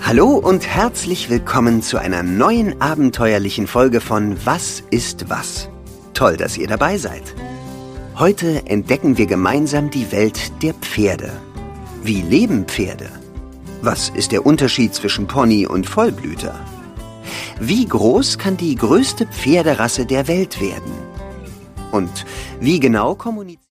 Hallo und herzlich willkommen zu einer neuen abenteuerlichen Folge von Was ist was? Toll, dass ihr dabei seid. Heute entdecken wir gemeinsam die Welt der Pferde. Wie leben Pferde? Was ist der Unterschied zwischen Pony und Vollblüter? Wie groß kann die größte Pferderasse der Welt werden? Und wie genau kommuniziert